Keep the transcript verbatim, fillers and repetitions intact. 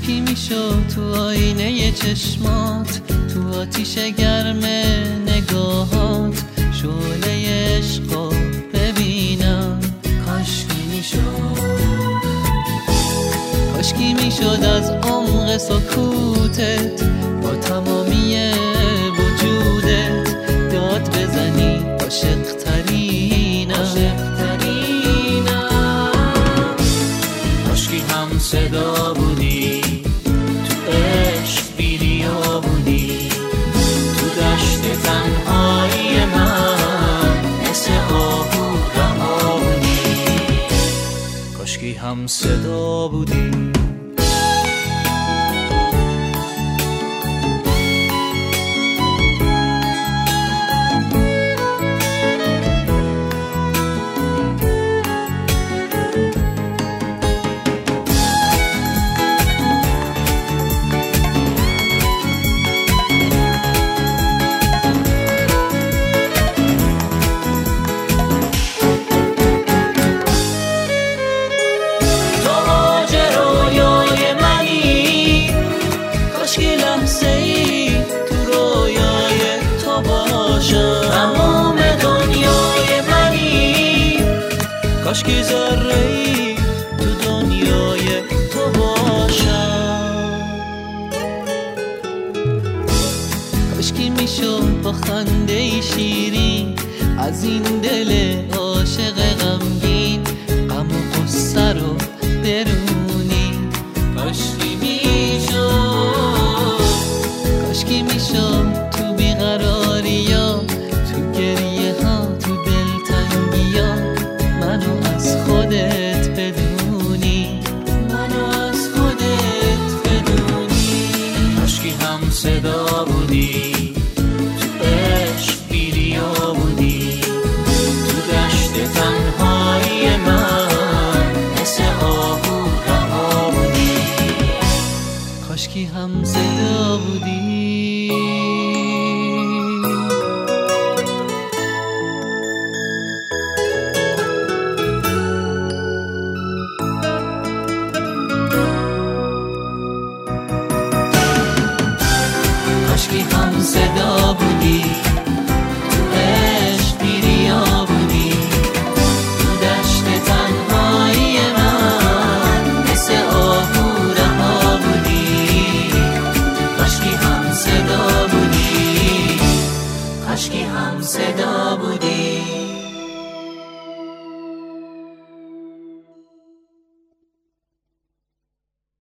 کاشکی میشد تو آینه چشمات، تو آتیش گرم نگاهات شعله عشقو ببینم. کاشکی میشد، کاشکی میشد از عمق سکوتت با تمامی وجودت داد بزنی عاشق ترینم. کاشکی هم صدا بودی، تو عشق بیریا بودی، تو دشت تنهایی من مثل آهو رها بودی. کاشکی هم صدا بودی. تمام دنیای منی، کاشکی ذره‌ای تو دنیای تو باشم. کاشکی میشد با خنده شیرین از این دل عاشق غمگین غم و غصه رو برونی. کاشکی میشد، کاشکی میشد تو بیقراری ها، تو گریه ها، تو دلتنگی ها منو از خودت بدونی، منو از خودت بدونی. کاشکی هم صدا بودی، تو عشق بیریا بودی، تو دشت تنهایی من مثل آهو رها بودی. کاشکی هم صدا بودی. کاشکی هم صدا بودی، تو عشق بیریا بودی، تو دشت تنهایی من مثل آهو رها بودی. کاشکی هم صدا بودی، کاشکی هم صدا بودی.